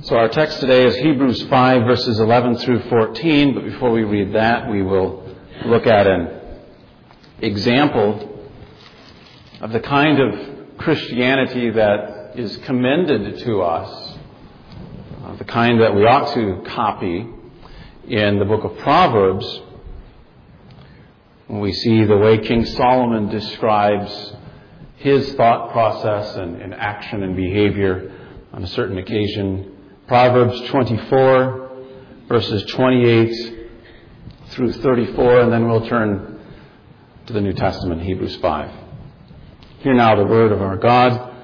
So our text today is Hebrews 5, verses 11 through 14. But before we read that, we will look at an example of the kind of Christianity that is commended to us, the kind that we ought to copy in the book of Proverbs, when we see the way King Solomon describes his thought process and action and behavior on a certain occasion. Proverbs 24, verses 28 through 34, and then we'll turn to the New Testament, Hebrews 5. Hear now the word of our God.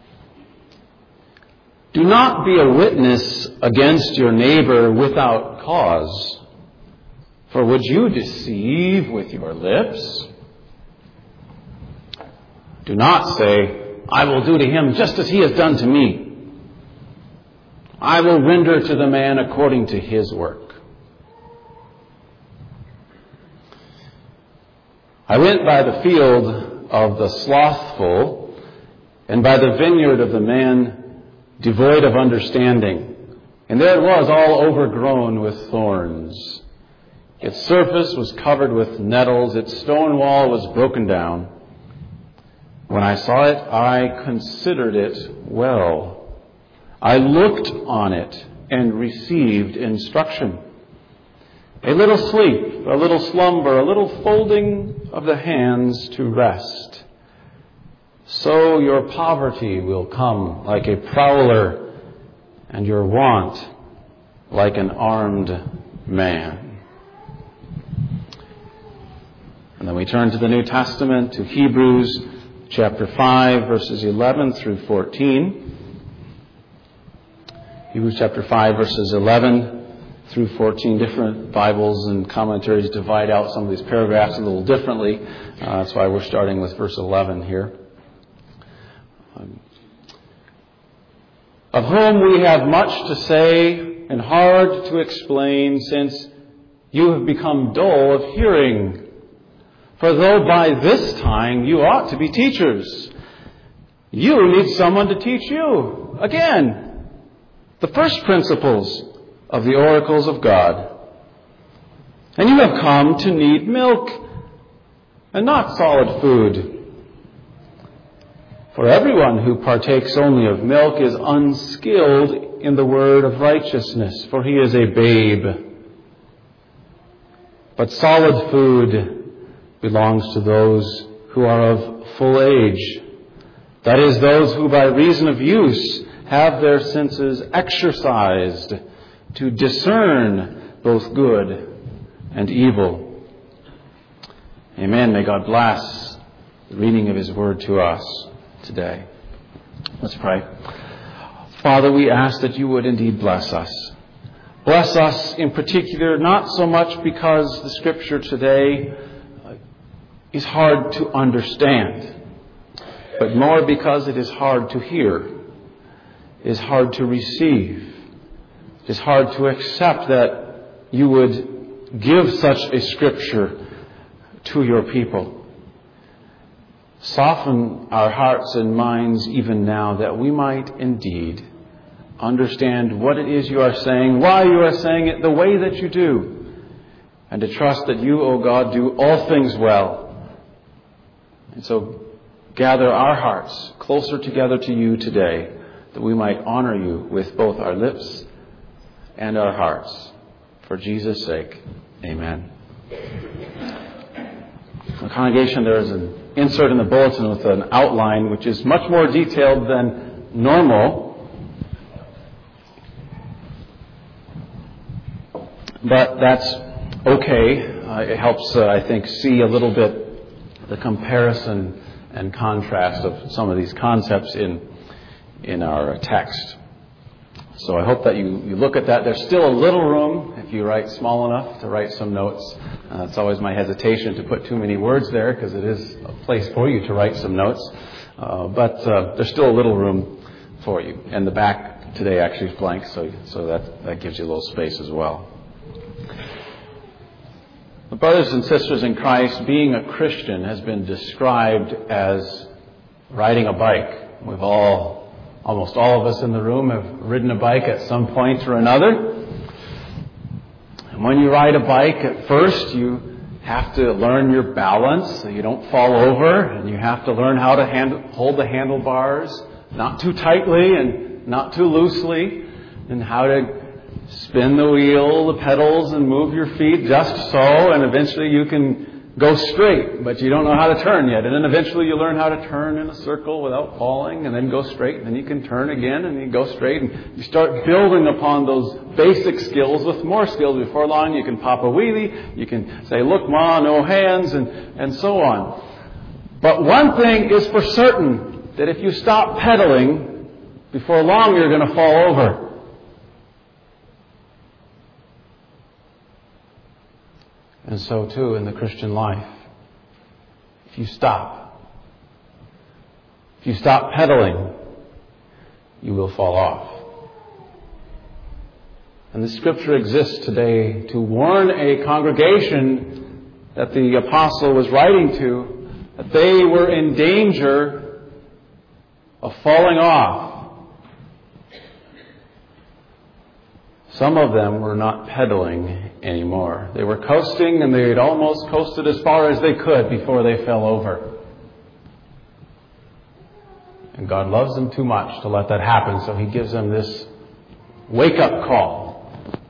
Do not be a witness against your neighbor without cause. For would you deceive with your lips? Do not say, I will do to him just as he has done to me. I will render to the man according to his work. I went by the field of the slothful and by the vineyard of the man devoid of understanding. And there it was, all overgrown with thorns. Its surface was covered with nettles. Its stone wall was broken down. When I saw it, I considered it well. I looked on it and received instruction. A little sleep, a little slumber, a little folding of the hands to rest. So your poverty will come like a prowler, and your want like an armed man. And then we turn to the New Testament, to Hebrews chapter 5, verses 11 through 14. Hebrews chapter 5, verses 11 through 14. Different Bibles and commentaries divide out some of these paragraphs a little differently. That's why we're starting with verse 11 here. Of whom we have much to say and hard to explain, since you have become dull of hearing. For though by this time you ought to be teachers, you need someone to teach you again the first principles of the oracles of God. And you have come to need milk and not solid food. For everyone who partakes only of milk is unskilled in the word of righteousness, for he is a babe. But solid food belongs to those who are of full age. That is, those who by reason of use have their senses exercised to discern both good and evil. Amen. May God bless the reading of His word to us today. Let's pray. Father, we ask that you would indeed bless us. Bless us in particular, not so much because the Scripture today is hard to understand, but more because it is hard to hear. It is hard to receive. It is hard to accept that you would give such a Scripture to your people. Soften our hearts and minds even now, that we might indeed understand what it is you are saying, why you are saying it the way that you do, and to trust that you, O God, do all things well. And so gather our hearts closer together to you today, that we might honor you with both our lips and our hearts. For Jesus' sake, amen. In the congregation, there is an insert in the bulletin with an outline which is much more detailed than normal. But that's okay. It helps, I think, see a little bit the comparison and contrast of some of these concepts in our text. So I hope that you look at that. There's still a little room, if you write small enough, to write some notes. It's always my hesitation to put too many words there, because it is a place for you to write some notes. But there's still a little room for you. And the back today actually is blank, so that gives you a little space as well. But brothers and sisters in Christ, being a Christian has been described as riding a bike. We've all Almost all of us in the room have ridden a bike at some point or another. And when you ride a bike, at first you have to learn your balance so you don't fall over, and you have to learn how to hold the handlebars, not too tightly and not too loosely, and how to spin the wheel, the pedals, and move your feet just so, and eventually you can go straight, but you don't know how to turn yet. And then eventually you learn how to turn in a circle without falling, and then go straight, and then you can turn again, and you go straight, and you start building upon those basic skills with more skills. Before long, you can pop a wheelie, you can say, "Look, Ma, no hands," and so on. But one thing is for certain, that if you stop pedaling, before long you're going to fall over. And so too in the Christian life. If you stop pedaling, you will fall off. And the Scripture exists today to warn a congregation that the apostle was writing to, that they were in danger of falling off. Some of them were not pedaling anymore. They were coasting, and they had almost coasted as far as they could before they fell over. And God loves them too much to let that happen, so He gives them this wake-up call.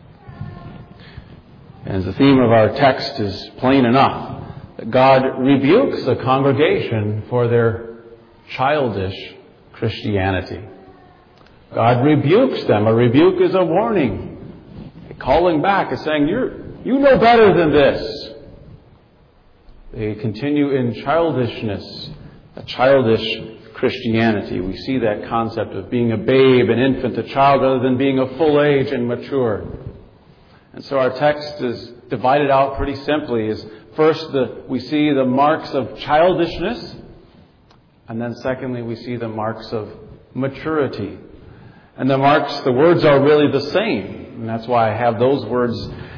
And the theme of our text is plain enough, that God rebukes a congregation for their childish Christianity. God rebukes them. A rebuke is a warning. Calling back is saying, you know better than this. They continue in childishness, a childish Christianity. We see that concept of being a babe, an infant, a child, rather than being of full age and mature. And so our text is divided out pretty simply. Is first, we see the marks of childishness, and then secondly, we see the marks of maturity. And the words are really the same. And that's why I have those words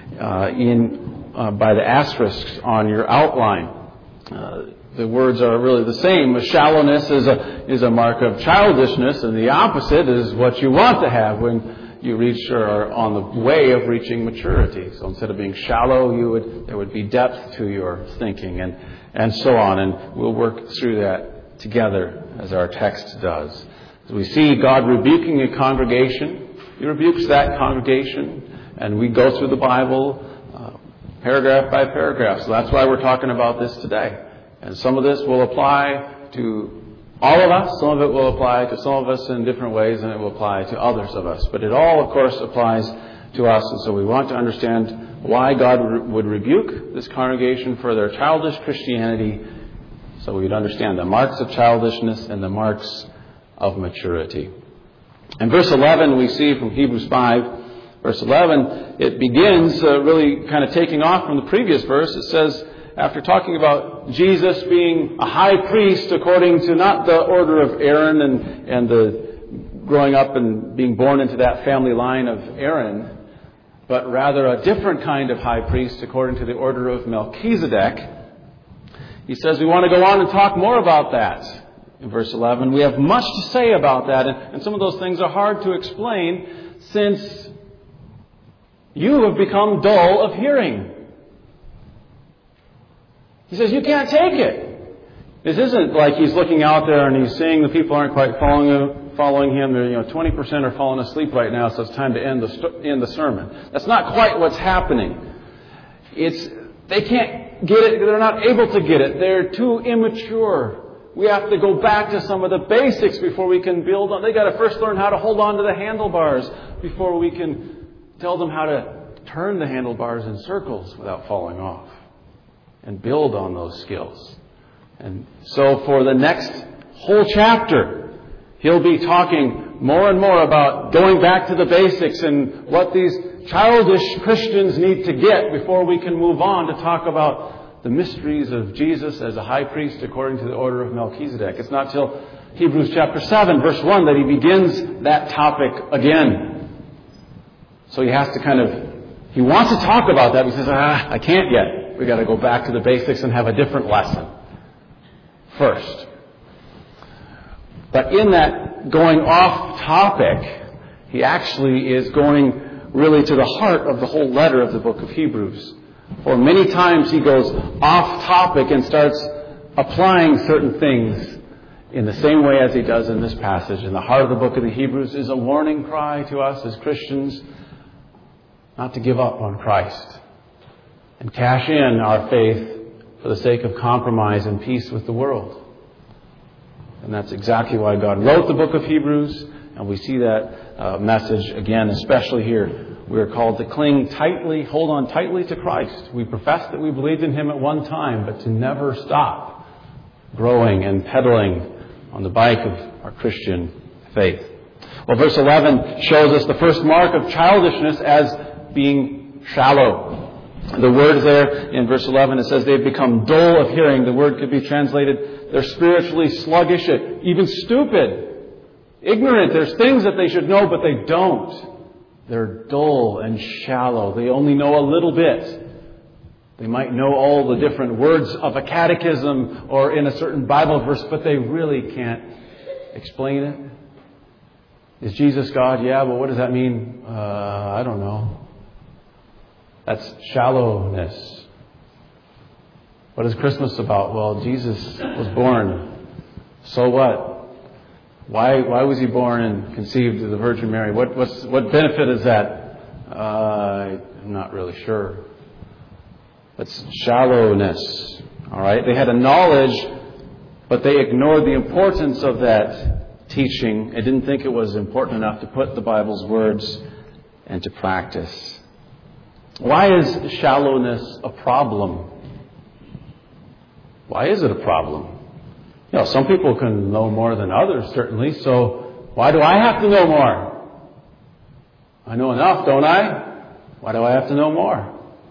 by the asterisks on your outline. The words are really the same. Shallowness is a mark of childishness, and the opposite is what you want to have when you reach or are on the way of reaching maturity. So instead of being shallow, there would be depth to your thinking, and so on. And we'll work through that together as our text does. So we see God rebuking a congregation. He rebukes that congregation, and we go through the Bible paragraph by paragraph. So that's why we're talking about this today. And some of this will apply to all of us. Some of it will apply to some of us in different ways, and it will apply to others of us. But it all, of course, applies to us. And so we want to understand why God would rebuke this congregation for their childish Christianity, so we'd understand the marks of childishness and the marks of maturity. In verse 11, we see from Hebrews 5, verse 11, it begins really kind of taking off from the previous verse. It says, after talking about Jesus being a high priest according to not the order of Aaron and the growing up and being born into that family line of Aaron, but rather a different kind of high priest according to the order of Melchizedek, he says we want to go on and talk more about that. In verse 11, we have much to say about that, and some of those things are hard to explain since you have become dull of hearing. He says, you can't take it. This isn't like he's looking out there and he's seeing the people aren't quite following him. They're, 20% are falling asleep right now, so it's time to end the sermon. That's not quite what's happening. They can't get it. They're not able to get it. They're too immature. We have to go back to some of the basics before we can build on. They got to first learn how to hold on to the handlebars before we can tell them how to turn the handlebars in circles without falling off, and build on those skills. And so for the next whole chapter, he'll be talking more and more about going back to the basics and what these childish Christians need to get before we can move on to talk about the mysteries of Jesus as a high priest according to the order of Melchizedek. It's not till Hebrews chapter 7, verse 1 that he begins that topic again. So he has to he wants to talk about that, but he says, I can't yet. We've got to go back to the basics and have a different lesson first. But in that going off topic, he actually is going really to the heart of the whole letter of the book of Hebrews. For many times he goes off topic and starts applying certain things in the same way as he does in this passage. And the heart of the book of the Hebrews is a warning cry to us as Christians not to give up on Christ and cash in our faith for the sake of compromise and peace with the world. And that's exactly why God wrote the book of Hebrews, and we see that message again, especially here. We are called to cling tightly, hold on tightly to Christ. We profess that we believed in Him at one time, but to never stop growing and pedaling on the bike of our Christian faith. Well, verse 11 shows us the first mark of childishness as being shallow. The word there in verse 11, it says they've become dull of hearing. The word could be translated, they're spiritually sluggish, even stupid, ignorant. There's things that they should know, but they don't. They're dull and shallow. They only know a little bit. They might know all the different words of a catechism or in a certain Bible verse, but they really can't explain it. Is Jesus God? Yeah, but what does that mean? I don't know. That's shallowness. What is Christmas about? Well, Jesus was born. So what? Why was He born and conceived of the Virgin Mary? What benefit is that? I'm not really sure. That's shallowness. All right? They had a knowledge, but they ignored the importance of that teaching. They didn't think it was important enough to put the Bible's words into practice. Why is shallowness a problem? Why is it a problem? You know, some people can know more than others, certainly, so why do I have to know more? I know enough, don't I? Why do I have to know more?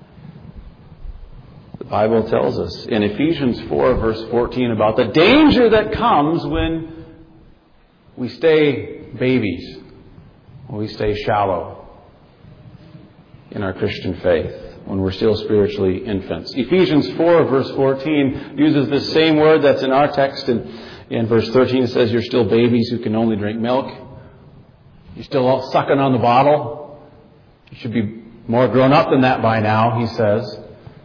The Bible tells us in Ephesians 4, verse 14, about the danger that comes when we stay babies, when we stay shallow in our Christian faith, when we're still spiritually infants. Ephesians 4, verse 14, uses this same word that's in our text. In verse 13, it says, you're still babies who can only drink milk. You're still all sucking on the bottle. You should be more grown up than that by now, he says.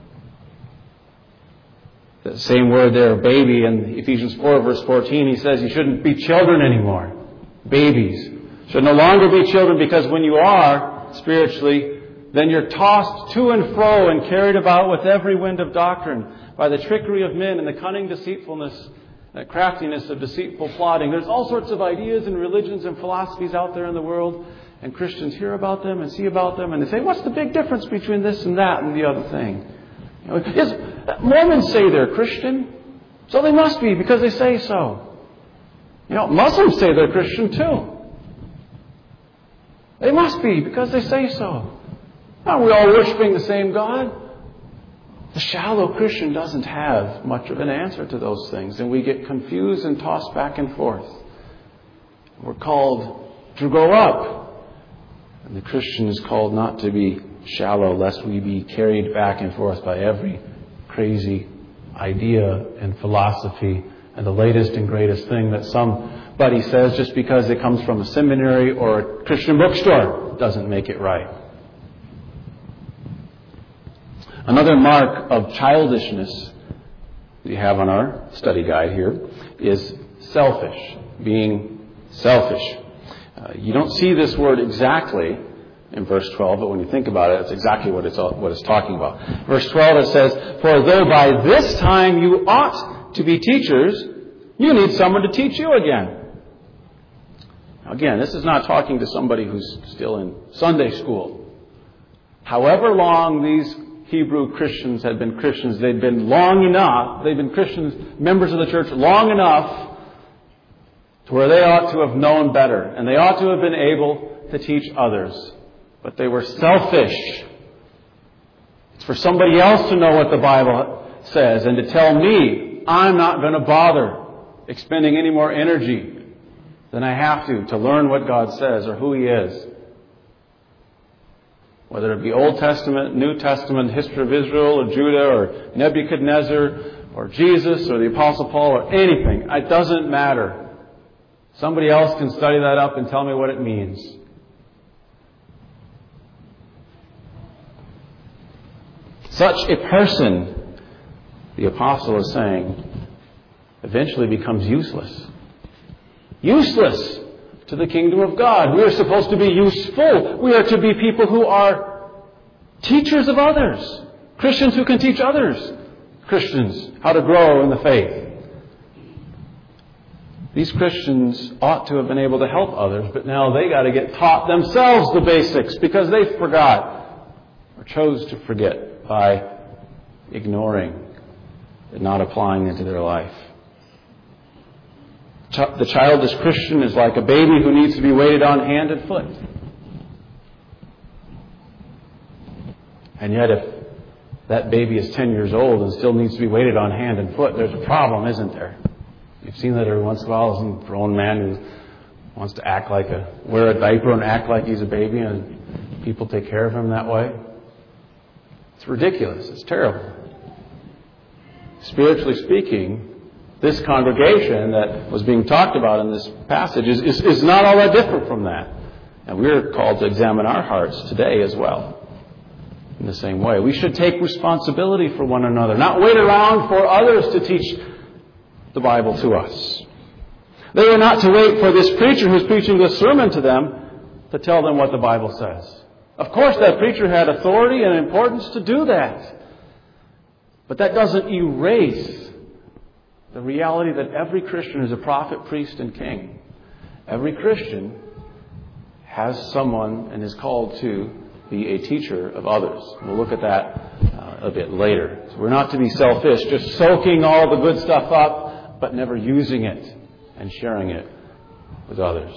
The same word there, baby, in Ephesians 4, verse 14, he says you shouldn't be children anymore. Babies should no longer be children, because when you are spiritually, then you're tossed to and fro and carried about with every wind of doctrine by the trickery of men and the cunning deceitfulness, craftiness of deceitful plotting. There's all sorts of ideas and religions and philosophies out there in the world, and Christians hear about them and see about them, and they say, what's the big difference between this and that and the other thing? You know, Mormons say they're Christian, so they must be because they say so. You know, Muslims say they're Christian too. They must be because they say so. Aren't we all worshiping the same God? The shallow Christian doesn't have much of an answer to those things, and we get confused and tossed back and forth. We're called to grow up, and the Christian is called not to be shallow, lest we be carried back and forth by every crazy idea and philosophy and the latest and greatest thing that somebody says just because it comes from a seminary or a Christian bookstore doesn't make it right. Another mark of childishness we have on our study guide here is selfish, being selfish. You don't see this word exactly in verse 12, but when you think about it, it's exactly what it's talking about. Verse 12, it says, for though by this time you ought to be teachers, you need someone to teach you again. Now, again, this is not talking to somebody who's still in Sunday school. However long these Hebrew Christians had been Christians, they'd been Christians, members of the church long enough to where they ought to have known better, and they ought to have been able to teach others. But they were selfish. It's for somebody else to know what the Bible says and to tell me I'm not going to bother expending any more energy than I have to learn what God says or who He is. Whether it be Old Testament, New Testament, history of Israel or Judah or Nebuchadnezzar or Jesus or the Apostle Paul or anything, it doesn't matter. Somebody else can study that up and tell me what it means. Such a person, the apostle is saying, eventually becomes useless. Useless to the kingdom of God. We are supposed to be useful. We are to be people who are teachers of others. Christians who can teach others, Christians, how to grow in the faith. These Christians ought to have been able to help others, but now they got to get taught themselves the basics because they forgot or chose to forget by ignoring and not applying into their life. The childish Christian is like a baby who needs to be waited on hand and foot. And yet if that baby is 10 years old and still needs to be waited on hand and foot, there's a problem, isn't there? You've seen that every once in a while. Some grown man who wants to wear a diaper and act like he's a baby, and people take care of him that way. It's ridiculous. It's terrible. Spiritually speaking, this congregation that was being talked about in this passage is not all that different from that. And we're called to examine our hearts today as well. In the same way, we should take responsibility for one another, not wait around for others to teach the Bible to us. They were not to wait for this preacher who's preaching this sermon to them to tell them what the Bible says. Of course, that preacher had authority and importance to do that. But that doesn't erase the reality that every Christian is a prophet, priest, and king. Every Christian has someone and is called to be a teacher of others. We'll look at that a bit later. So we're not to be selfish, just soaking all the good stuff up, but never using it and sharing it with others.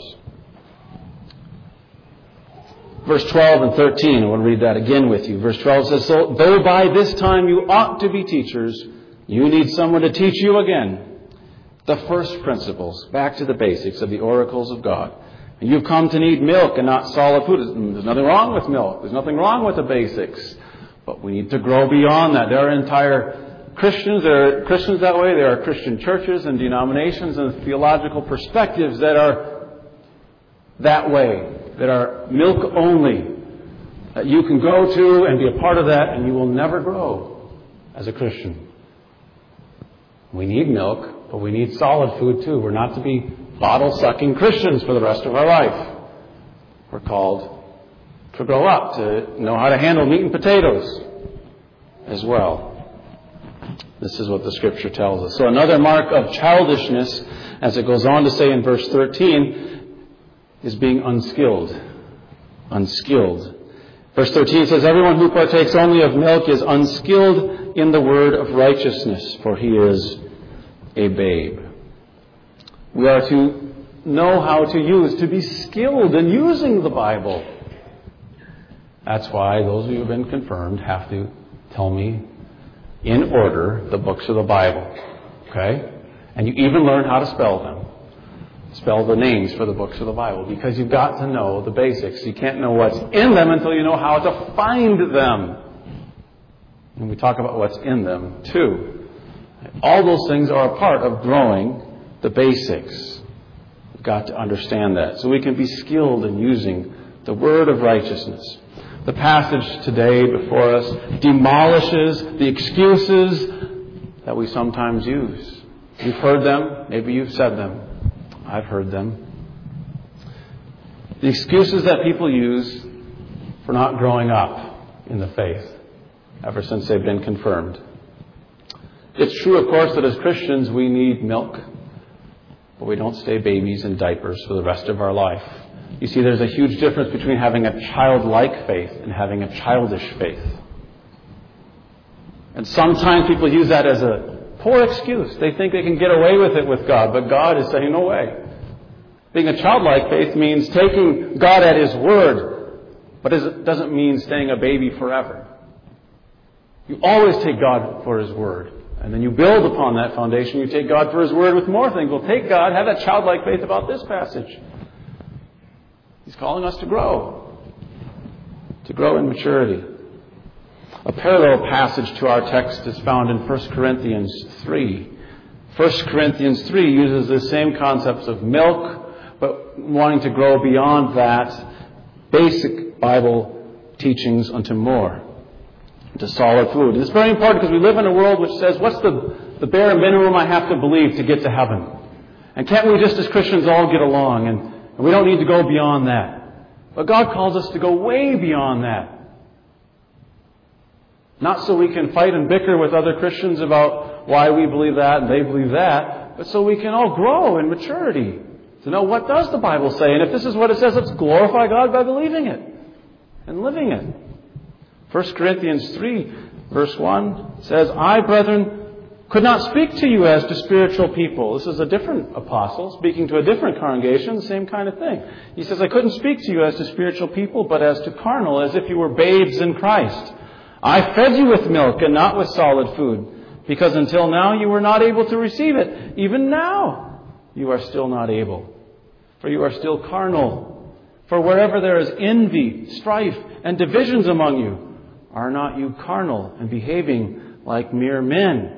Verse 12 and 13, I want to read that again with you. Verse 12 says, "So though by this time you ought to be teachers, you need someone to teach you again the first principles, back to the basics of the oracles of God. And you've come to need milk and not solid food." There's nothing wrong with milk. There's nothing wrong with the basics. But we need to grow beyond that. There are entire Christians, there are Christians that way. There are Christian churches and denominations and theological perspectives that are that way, that are milk only, that you can go to and be a part of that, and you will never grow as a Christian. We need milk, but we need solid food too. We're not to be bottle-sucking Christians for the rest of our life. We're called to grow up, to know how to handle meat and potatoes as well. This is what the Scripture tells us. So another mark of childishness, as it goes on to say in verse 13, is being unskilled. Unskilled. Verse 13 says, "Everyone who partakes only of milk is unskilled in the word of righteousness, for he is a babe." We are to know how to be skilled in using the Bible. That's why those of you who have been confirmed have to tell me in order the books of the Bible. Okay? And you even learn how to spell them. Spell the names for the books of the Bible, because you've got to know the basics. You can't know what's in them until you know how to find them. And we talk about what's in them too. All those things are a part of growing the basics. We've got to understand that so we can be skilled in using the word of righteousness. The passage today before us demolishes the excuses that we sometimes use. You've heard them. Maybe you've said them. I've heard them. The excuses that people use for not growing up in the faith ever since they've been confirmed. It's true, of course, that as Christians we need milk, but we don't stay babies in diapers for the rest of our life. You see, there's a huge difference between having a childlike faith and having a childish faith. And sometimes people use that as a poor excuse. They think they can get away with it with God, but God is saying, no way. Being a childlike faith means taking God at His word, but it doesn't mean staying a baby forever. You always take God for His word. And then you build upon that foundation. You take God for His word with more things. Well, take God, have that childlike faith about this passage. He's calling us to grow in maturity. A parallel passage to our text is found in 1 Corinthians 3. 1 Corinthians 3 uses the same concepts of milk wanting to grow beyond that basic Bible teachings unto more, to solid food. And it's very important because we live in a world which says, what's the bare minimum I have to believe to get to heaven? And can't we just as Christians all get along? And we don't need to go beyond that. But God calls us to go way beyond that. Not so we can fight and bicker with other Christians about why we believe that and they believe that, but so we can all grow in maturity to know what does the Bible say. And if this is what it says, let's glorify God by believing it and living it. 1 Corinthians 3, verse 1 says, I, brethren, could not speak to you as to spiritual people. This is a different apostle speaking to a different congregation, the same kind of thing. He says, I couldn't speak to you as to spiritual people, but as to carnal, as if you were babes in Christ. I fed you with milk and not with solid food, because until now you were not able to receive it. Even now you are still not able, for you are still carnal. For wherever there is envy, strife, and divisions among you, are not you carnal and behaving like mere men?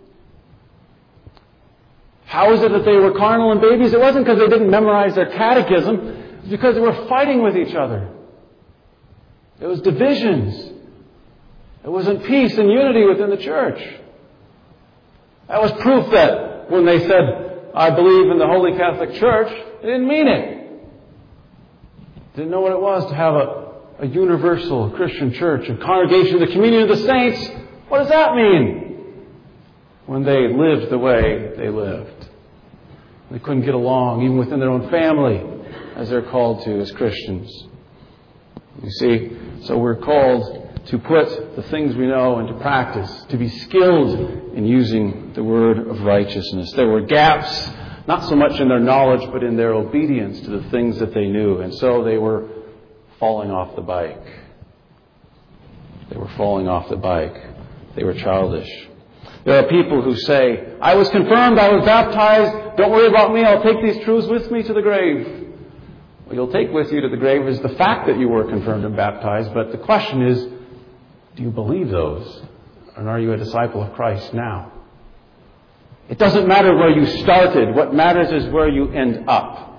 How is it that they were carnal and babies? It wasn't because they didn't memorize their catechism. It was because they were fighting with each other. It was divisions. It wasn't peace and unity within the church. That was proof that when they said, I believe in the Holy Catholic Church, they didn't mean it. Didn't know what it was to have a universal Christian church, a congregation, the communion of the saints. What does that mean? When they lived the way they lived. They couldn't get along, even within their own family, as they're called to as Christians. You see, so we're called to put the things we know into practice, to be skilled in using the word of righteousness. There were gaps, not so much in their knowledge, but in their obedience to the things that they knew. And so they were falling off the bike. They were falling off the bike. They were childish. There are people who say, I was confirmed, I was baptized, don't worry about me, I'll take these truths with me to the grave. What you'll take with you to the grave is the fact that you were confirmed and baptized, but the question is, do you believe those? And are you a disciple of Christ now? It doesn't matter where you started. What matters is where you end up.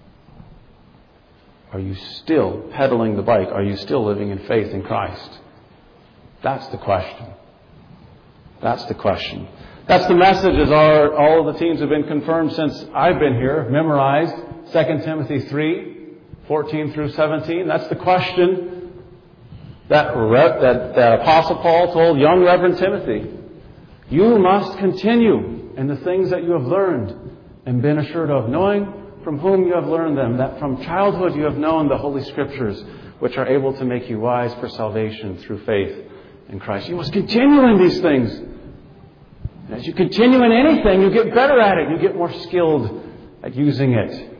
Are you still pedaling the bike? Are you still living in faith in Christ? That's the question. That's the question. That's the message as all of the teams have been confirmed since I've been here, memorized 2 Timothy 3, 14 through 17. That's the question that Apostle Paul told young Reverend Timothy. You must continue in the things that you have learned and been assured of, knowing from whom you have learned them, that from childhood you have known the Holy Scriptures, which are able to make you wise for salvation through faith in Christ. You must continue in these things. And as you continue in anything, you get better at it. You get more skilled at using it.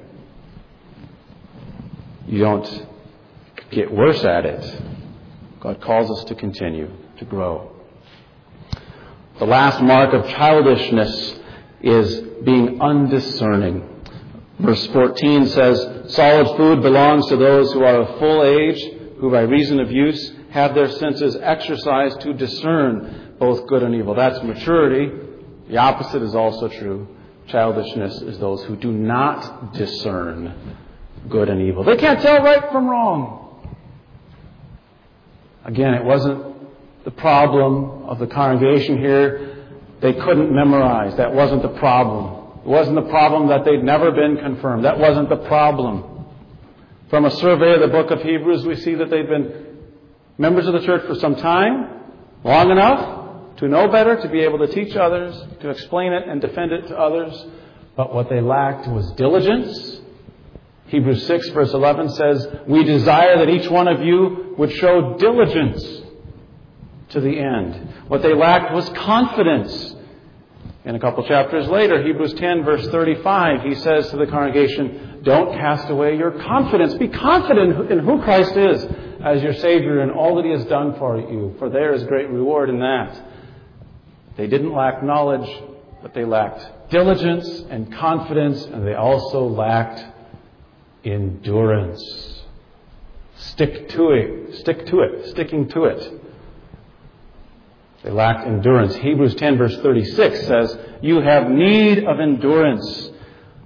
You don't get worse at it. God calls us to continue, to grow. The last mark of childishness is being undiscerning. Verse 14 says, solid food belongs to those who are of full age, who by reason of use have their senses exercised to discern both good and evil. That's maturity. The opposite is also true. Childishness is those who do not discern good and evil. They can't tell right from wrong. Again, it wasn't the problem of the congregation here. They couldn't memorize. That wasn't the problem. It wasn't the problem that they'd never been confirmed. That wasn't the problem. From a survey of the book of Hebrews, we see that they'd been members of the church for some time, long enough to know better, to be able to teach others, to explain it and defend it to others. But what they lacked was diligence. Hebrews 6 verse 11 says, we desire that each one of you would show diligence to the end. What they lacked was confidence. And a couple chapters later, Hebrews 10 verse 35, he says to the congregation, don't cast away your confidence. Be confident in who Christ is as your Savior and all that He has done for you, for there is great reward in that. They didn't lack knowledge, but they lacked diligence and confidence, and they also lacked endurance. Sticking to it. They lacked endurance. Hebrews 10 verse 36 says, you have need of endurance,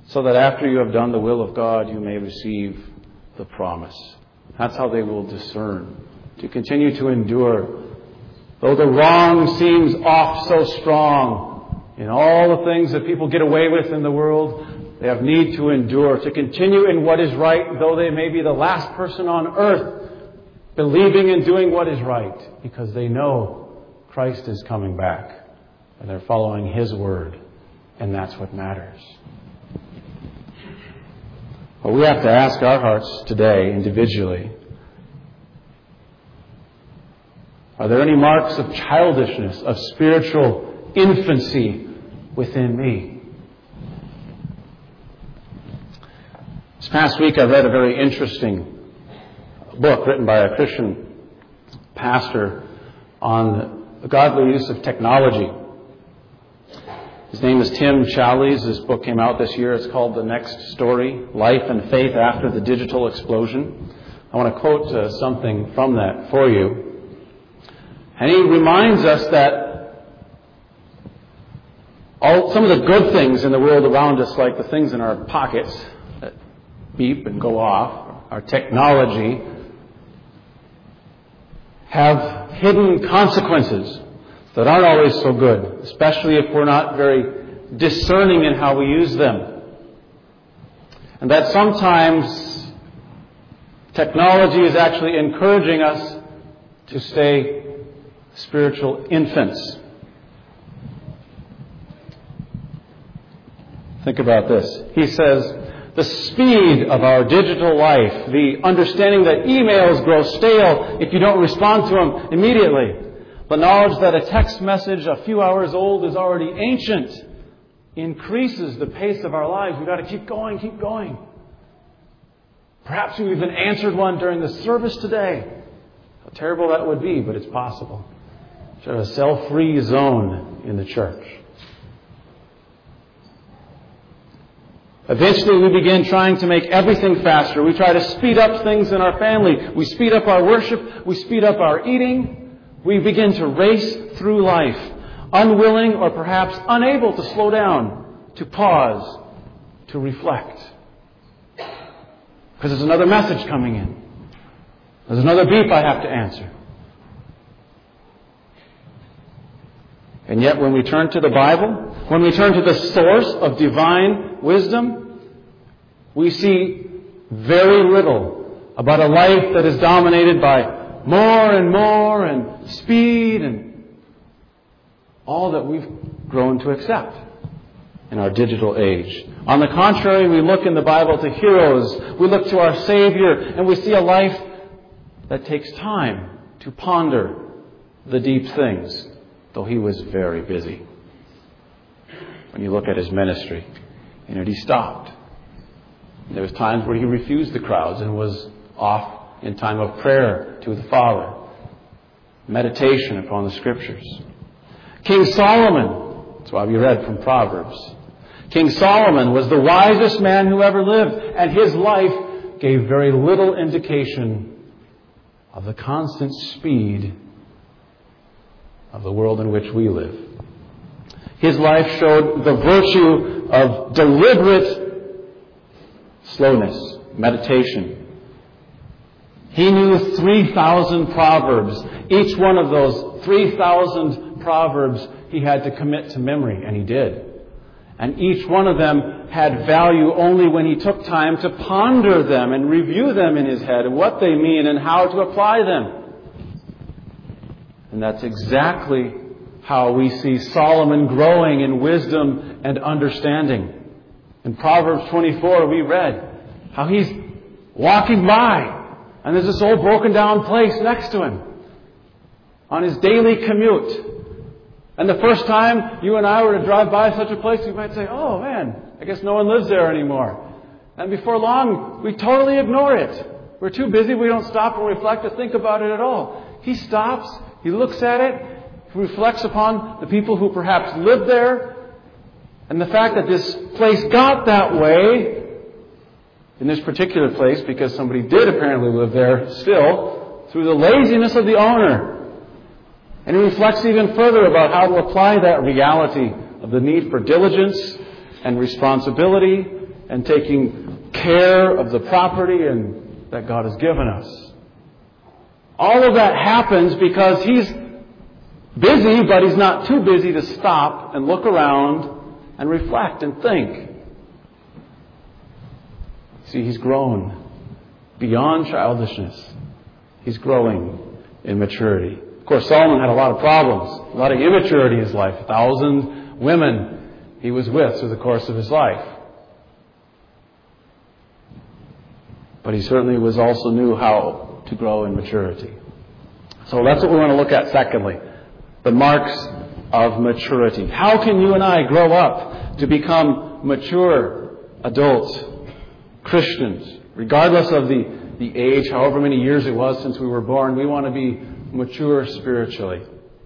so that after you have done the will of God, you may receive the promise. That's how they will discern, to continue to endure. Though the wrong seems oft so strong in all the things that people get away with in the world, they have need to endure, to continue in what is right, though they may be the last person on earth believing and doing what is right, because they know Christ is coming back and they're following His word, and that's what matters. But we have to ask our hearts today, individually, are there any marks of childishness, of spiritual infancy within me? This past week I read a very interesting book written by a Christian pastor on the godly use of technology. His name is Tim Challies. This book came out this year. It's called The Next Story, Life and Faith After the Digital Explosion. I want to quote something from that for you. And he reminds us that some of the good things in the world around us, like the things in our pockets that beep and go off, our technology, have hidden consequences that aren't always so good, especially if we're not very discerning in how we use them. And that sometimes technology is actually encouraging us to stay spiritual infants. Think about this. He says, the speed of our digital life, the understanding that emails grow stale if you don't respond to them immediately, the knowledge that a text message a few hours old is already ancient, increases the pace of our lives. We've got to keep going, keep going. Perhaps we even answered one during the service today. How terrible that would be, but it's possible. Should have a cell-free zone in the church. Eventually we begin trying to make everything faster. We try to speed up things in our family. We speed up our worship. We speed up our eating. We begin to race through life, unwilling or perhaps unable to slow down, to pause, to reflect. Because there's another message coming in. There's another beep I have to answer. And yet when we turn to the Bible, when we turn to the source of divine wisdom, we see very little about a life that is dominated by more and speed and all that we've grown to accept in our digital age. On the contrary, we look in the Bible to heroes. We look to our Savior and we see a life that takes time to ponder the deep things, though He was very busy. When you look at His ministry, He stopped. There was times where He refused the crowds and was off in time of prayer to the Father. Meditation upon the Scriptures. King Solomon, that's why we read from Proverbs. King Solomon was the wisest man who ever lived, and his life gave very little indication of the constant speed of the world in which we live. His life showed the virtue of deliberate slowness, meditation. He knew 3,000 proverbs. Each one of those 3,000 proverbs he had to commit to memory, and he did. And each one of them had value only when he took time to ponder them and review them in his head and what they mean and how to apply them. And that's exactly how we see Solomon growing in wisdom and understanding. In Proverbs 24 we read how he's walking by and there's this old broken down place next to him on his daily commute. And the first time you and I were to drive by such a place, we might say, oh man, I guess no one lives there anymore. And before long, we totally ignore it. We're too busy, we don't stop and reflect to think about it at all. He stops, he looks at it, he reflects upon the people who perhaps lived there, and the fact that this place got that way, in this particular place, because somebody did apparently live there still, through the laziness of the owner. And he reflects even further about how to apply that reality of the need for diligence and responsibility and taking care of the property and that God has given us. All of that happens because He's busy, but He's not too busy to stop and look around and reflect and think. See, He's grown beyond childishness. He's growing in maturity. Of course, Solomon had a lot of problems, a lot of immaturity in his life. 1,000 women he was with through the course of his life. But he certainly also knew how to grow in maturity. So that's what we want to look at secondly. The marks of maturity. How can you and I grow up to become mature adult Christians? Regardless of the age, however many years it was since we were born, we want to be mature spiritually.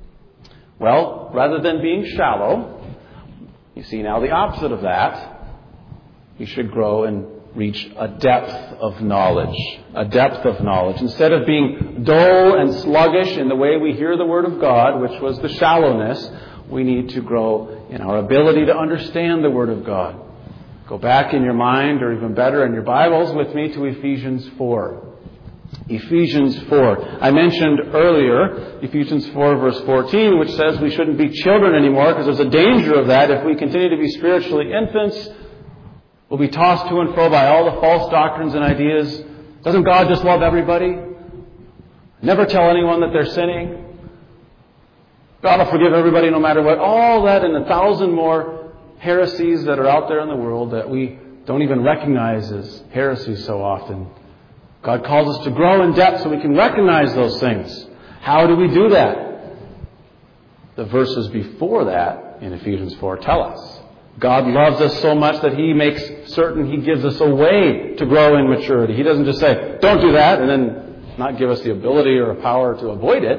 Well, rather than being shallow, you see now the opposite of that. You should grow and reach a depth of knowledge. A depth of knowledge. Instead of being dull and sluggish in the way we hear the Word of God, which was the shallowness, we need to grow in our ability to understand the Word of God. Go back in your mind, or even better in your Bibles with me, to Ephesians 4. Ephesians 4. I mentioned earlier Ephesians 4 verse 14, which says we shouldn't be children anymore because there's a danger of that. If we continue to be spiritually infants, we'll be tossed to and fro by all the false doctrines and ideas. Doesn't God just love everybody? Never tell anyone that they're sinning. God will forgive everybody no matter what. All that and 1,000 more heresies that are out there in the world that we don't even recognize as heresies so often. God calls us to grow in depth so we can recognize those things. How do we do that? The verses before that in Ephesians 4 tell us. God loves us so much that He makes certain He gives us a way to grow in maturity. He doesn't just say, don't do that, and then not give us the ability or power to avoid it.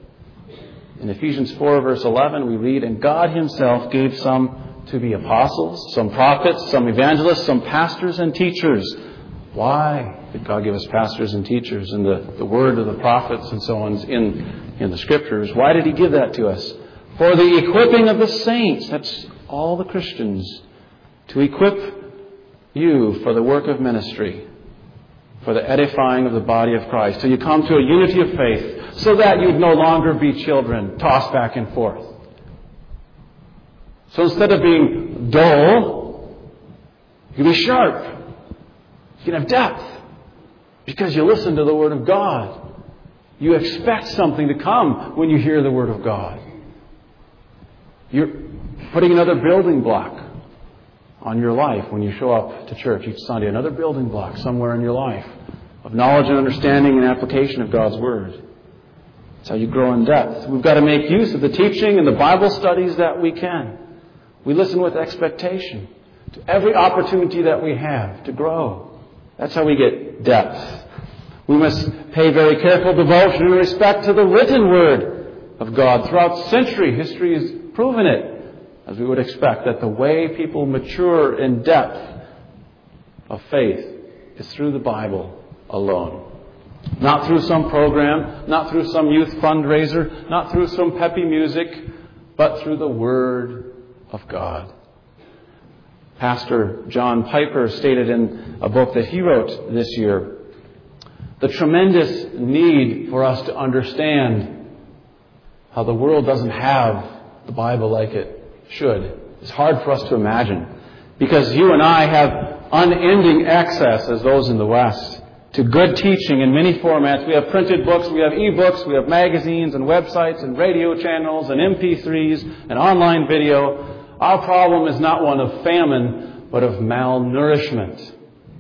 In Ephesians 4 verse 11 we read, and God Himself gave some to be apostles, some prophets, some evangelists, some pastors and teachers. Why did God give us pastors and teachers and the word of the prophets and so on in the Scriptures? Why did He give that to us? For the equipping of the saints, that's all the Christians, to equip you for the work of ministry, for the edifying of the body of Christ, till you come to a unity of faith, so that you'd no longer be children, tossed back and forth. So instead of being dull, you can be sharp. You can have depth. Because you listen to the Word of God. You expect something to come when you hear the Word of God. You're putting another building block on your life when you show up to church each Sunday. Another building block somewhere in your life of knowledge and understanding and application of God's Word. That's how you grow in depth. We've got to make use of the teaching and the Bible studies that we can. We listen with expectation to every opportunity that we have to grow. That's how we get depth. We must pay very careful devotion and respect to the written Word of God. Throughout century, history has proven it, as we would expect, that the way people mature in depth of faith is through the Bible alone. Not through some program, not through some youth fundraiser, not through some peppy music, but through the Word of God. Pastor John Piper stated in a book that he wrote this year, the tremendous need for us to understand how the world doesn't have the Bible like it should. It's hard for us to imagine, because you and I have unending access, as those in the West, to good teaching in many formats. We have printed books, we have e-books, we have magazines and websites and radio channels and MP3s and online video. Our problem is not one of famine, but of malnourishment.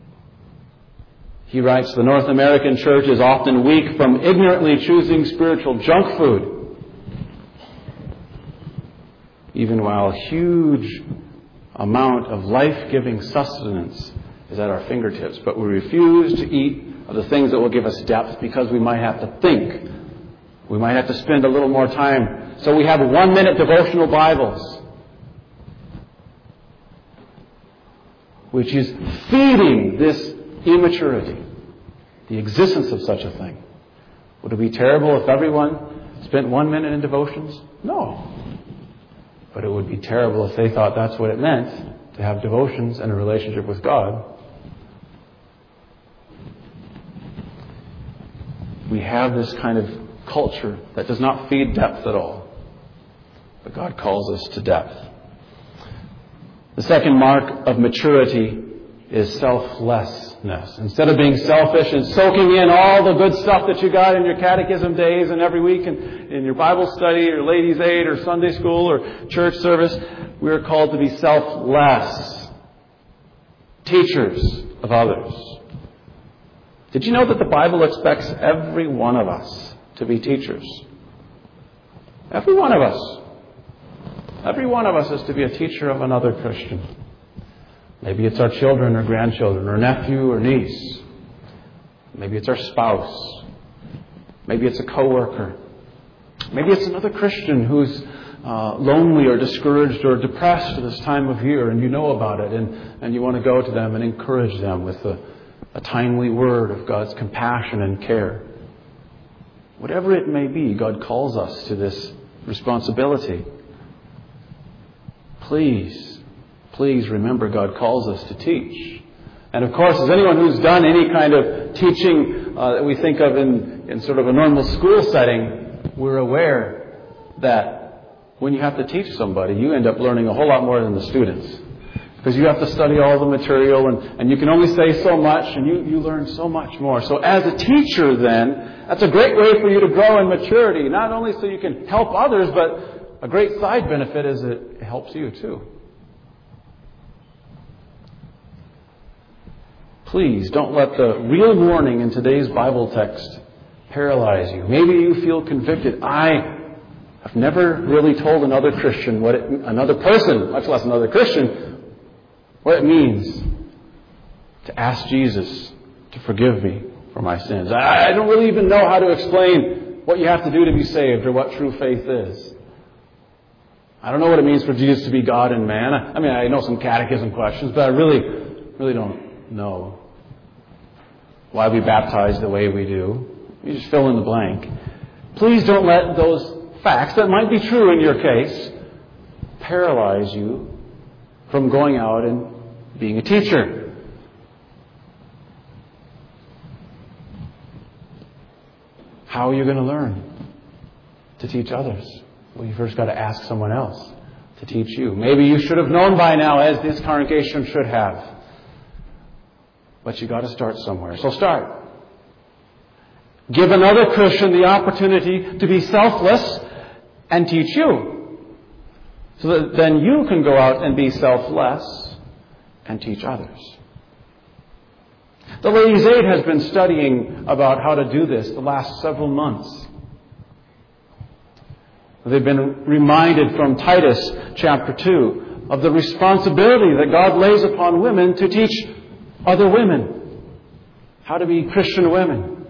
He writes, the North American church is often weak from ignorantly choosing spiritual junk food, even while a huge amount of life-giving sustenance is at our fingertips. But we refuse to eat of the things that will give us depth because we might have to think. We might have to spend a little more time. So we have 1-minute devotional Bibles, which is feeding this immaturity, the existence of such a thing. Would it be terrible if everyone spent 1 minute in devotions? No. But it would be terrible if they thought that's what it meant to have devotions and a relationship with God, we have this kind of culture that does not feed depth at all. But God calls us to depth. The second mark of maturity is selflessness. Instead of being selfish and soaking in all the good stuff that you got in your catechism days and every week in your Bible study or ladies' aid or Sunday school or church service, we are called to be selfless. Teachers of others. Did you know that the Bible expects every one of us to be teachers? Every one of us. Every one of us is to be a teacher of another Christian. Maybe it's our children or grandchildren or nephew or niece. Maybe it's our spouse. Maybe it's a coworker. Maybe it's another Christian who's lonely or discouraged or depressed at this time of year, and you know about it, and you want to go to them and encourage them with a timely word of God's compassion and care. Whatever it may be, God calls us to this responsibility. Please remember God calls us to teach. And of course, as anyone who's done any kind of teaching that we think of in sort of a normal school setting, we're aware that when you have to teach somebody, you end up learning a whole lot more than the students. Because you have to study all the material and you can only say so much and you learn so much more. So as a teacher then, that's a great way for you to grow in maturity. Not only so you can help others, but a great side benefit is it helps you too. Please don't let the real warning in today's Bible text paralyze you. Maybe you feel convicted. I have never really told another Christian another person, much less another Christian, what it means to ask Jesus to forgive me for my sins. I don't really even know how to explain what you have to do to be saved or what true faith is. I don't know what it means for Jesus to be God and man. I mean, I know some catechism questions, but I really don't know why we baptize the way we do. You just fill in the blank. Please don't let those facts that might be true in your case paralyze you from going out and being a teacher. How are you going to learn to teach others? Well, you first got to ask someone else to teach you. Maybe you should have known by now, as this congregation should have. But you got to start somewhere. So start. Give another Christian the opportunity to be selfless and teach you. So that then you can go out and be selfless and teach others. The Ladies' Aid has been studying about how to do this the last several months. They've been reminded from Titus chapter 2 of the responsibility that God lays upon women to teach other women how to be Christian women.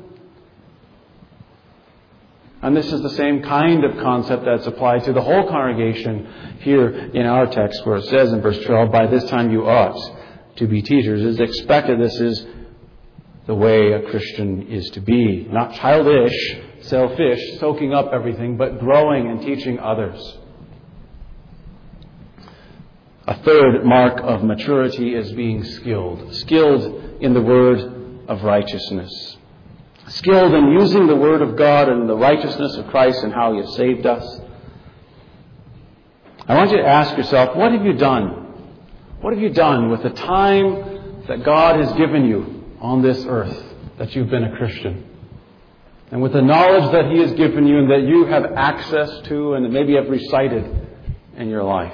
And this is the same kind of concept that's applied to the whole congregation here in our text, where it says in verse 12, by this time you ought to be teachers. It's expected this is the way a Christian is to be. Not childish, selfish, soaking up everything, but growing and teaching others. A third mark of maturity is being skilled. Skilled in the word of righteousness. Skilled in using the word of God and the righteousness of Christ and how He has saved us. I want you to ask yourself, what have you done? What have you done with the time that God has given you on this earth that you've been a Christian? And with the knowledge that He has given you and that you have access to and that maybe have recited in your life.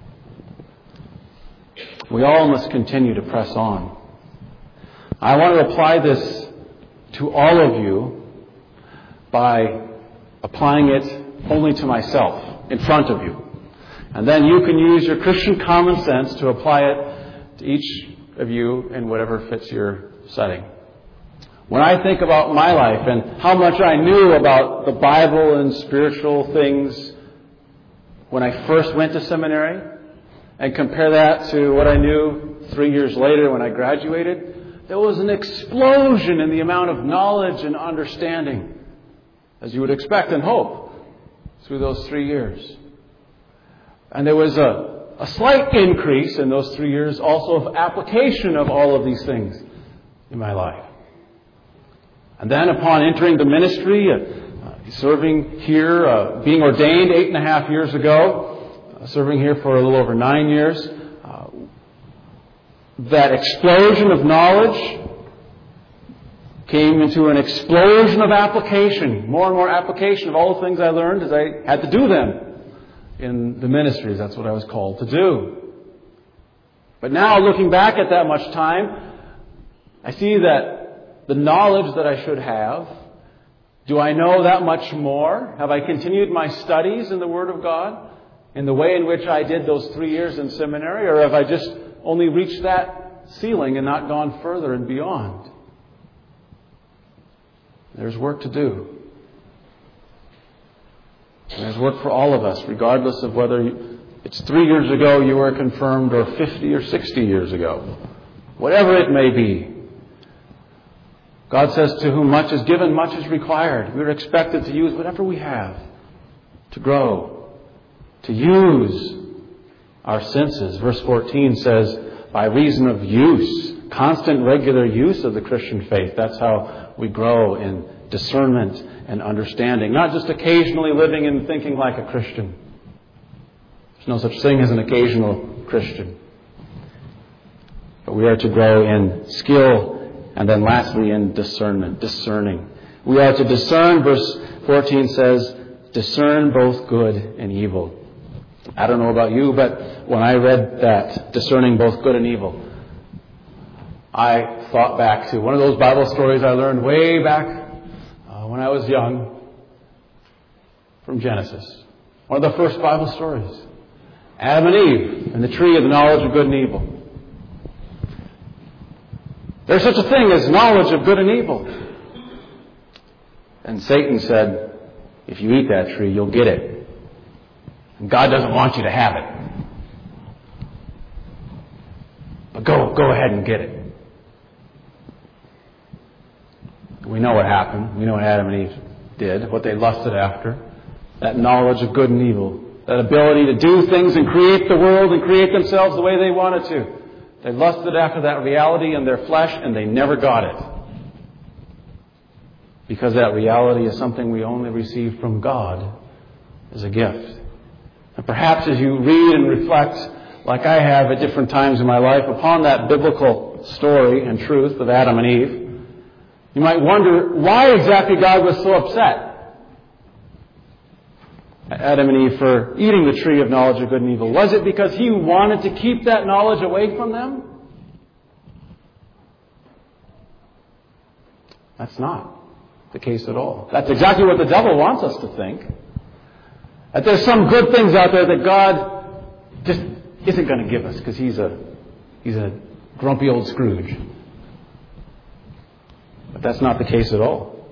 We all must continue to press on. I want to apply this to all of you by applying it only to myself in front of you. And then you can use your Christian common sense to apply it to each of you in whatever fits your setting. When I think about my life and how much I knew about the Bible and spiritual things when I first went to seminary, and compare that to what I knew 3 years later when I graduated, there was an explosion in the amount of knowledge and understanding, as you would expect and hope, through those 3 years. And there was a a slight increase in those 3 years also of application of all of these things in my life. And then upon entering the ministry, serving here, being ordained 8.5 years ago, serving here for a little over 9 years, that explosion of knowledge came into an explosion of application, more and more application of all the things I learned as I had to do them in the ministries. That's what I was called to do. But now, looking back at that much time, I see that the knowledge that I should have, do I know that much more? Have I continued my studies in the Word of God in the way in which I did those 3 years in seminary? Or have I just only reached that ceiling and not gone further and beyond? There's work to do. And there's work for all of us, regardless of whether it's 3 years ago you were confirmed or 50 or 60 years ago. Whatever it may be. God says, to whom much is given, much is required. We're expected to use whatever we have to grow, to use our senses. Verse 14 says, by reason of use, constant, regular use of the Christian faith. That's how we grow in discernment and understanding. Not just occasionally living and thinking like a Christian. There's no such thing as an occasional Christian. But we are to grow in skill, and then lastly in discernment, discerning. We are to discern, verse 14 says, discern both good and evil. I don't know about you, but when I read that, discerning both good and evil, I thought back to one of those Bible stories I learned way back when I was young from Genesis. One of the first Bible stories. Adam and Eve and the tree of the knowledge of good and evil. There's such a thing as knowledge of good and evil. And Satan said, if you eat that tree, you'll get it. And God doesn't want you to have it. But go ahead and get it. We know what happened. We know what Adam and Eve did, what they lusted after. That knowledge of good and evil. That ability to do things and create the world and create themselves the way they wanted to. They lusted after that reality in their flesh, and they never got it. Because that reality is something we only receive from God as a gift. And perhaps as you read and reflect, like I have at different times in my life, upon that biblical story and truth of Adam and Eve, you might wonder why exactly God was so upset at Adam and Eve for eating the tree of knowledge of good and evil. Was it because He wanted to keep that knowledge away from them? That's not the case at all. That's exactly what the devil wants us to think. That there's some good things out there that God just isn't going to give us because He's a grumpy old Scrooge. But that's not the case at all.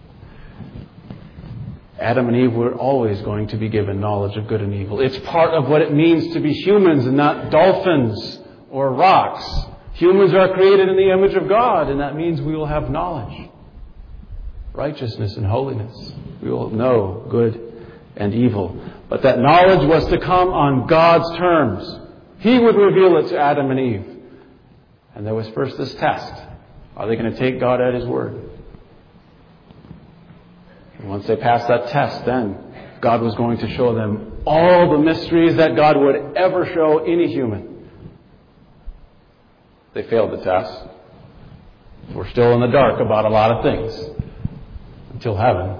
Adam and Eve were always going to be given knowledge of good and evil. It's part of what it means to be humans and not dolphins or rocks. Humans are created in the image of God, and that means we will have knowledge, righteousness and holiness. We will know good and evil. But that knowledge was to come on God's terms. He would reveal it to Adam and Eve. And there was first this test. Are they going to take God at His word? And once they passed that test, then God was going to show them all the mysteries that God would ever show any human. They failed the test. We're still in the dark about a lot of things until heaven.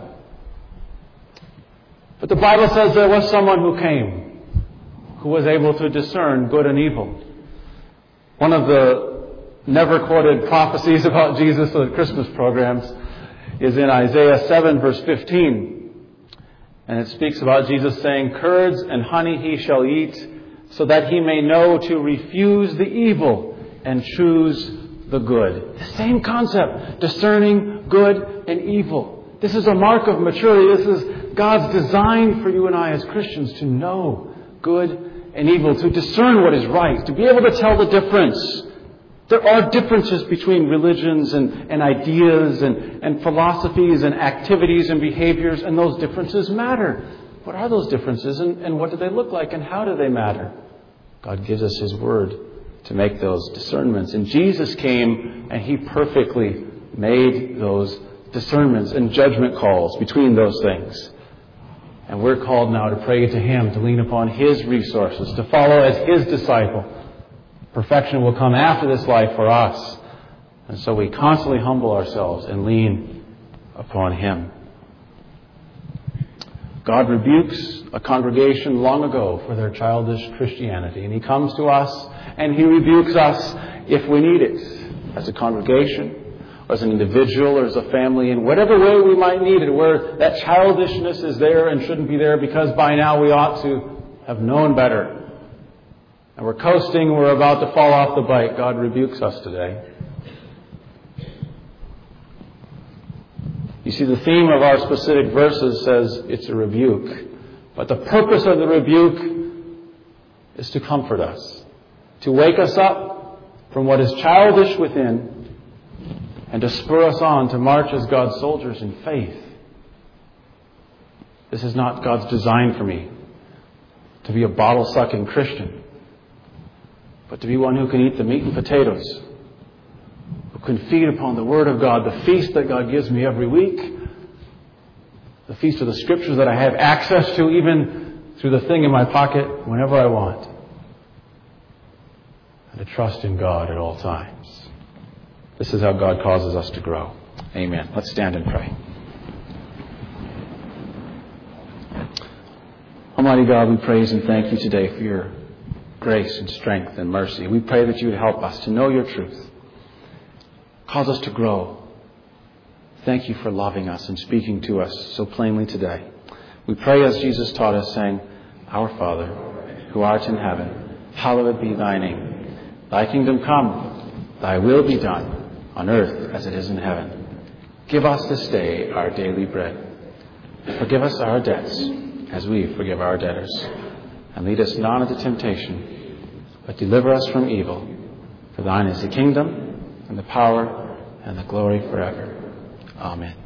But the Bible says there was someone who came who was able to discern good and evil. One of the never quoted prophecies about Jesus in the Christmas programs is in Isaiah 7 verse 15. And it speaks about Jesus saying, curds and honey He shall eat, so that He may know to refuse the evil and choose the good. The same concept, discerning good and evil. This is a mark of maturity. This is God's design for you and I as Christians to know good and evil, to discern what is right, to be able to tell the difference. There are differences between religions and ideas and philosophies and activities and behaviors, and those differences matter. What are those differences, and what do they look like, and how do they matter? God gives us His Word to make those discernments. And Jesus came and He perfectly made those discernments and judgment calls between those things. And we're called now to pray to Him, to lean upon His resources, to follow as His disciple. Perfection will come after this life for us. And so we constantly humble ourselves and lean upon Him. God rebukes a congregation long ago for their childish Christianity. And He comes to us and He rebukes us if we need it, as a congregation, or as an individual, or as a family, in whatever way we might need it, where that childishness is there and shouldn't be there because by now we ought to have known better. And we're coasting, we're about to fall off the bike. God rebukes us today. You see, the theme of our specific verses says it's a rebuke. But the purpose of the rebuke is to comfort us, to wake us up from what is childish within, and to spur us on to march as God's soldiers in faith. This is not God's design for me, to be a bottle-sucking Christian, but to be one who can eat the meat and potatoes, who can feed upon the Word of God, the feast that God gives me every week, the feast of the Scriptures that I have access to even through the thing in my pocket whenever I want, and to trust in God at all times. This is how God causes us to grow. Amen. Let's stand and pray. Almighty God, we praise and thank You today for Your grace and strength and mercy. We pray that You would help us to know Your truth. Cause us to grow. Thank You for loving us and speaking to us so plainly today. We pray as Jesus taught us, saying, Our Father, who art in heaven, hallowed be Thy name. Thy kingdom come, Thy will be done, on earth as it is in heaven. Give us this day our daily bread. Forgive us our debts, as we forgive our debtors. And lead us not into temptation, but deliver us from evil. For Thine is the kingdom, and the power, and the glory forever. Amen.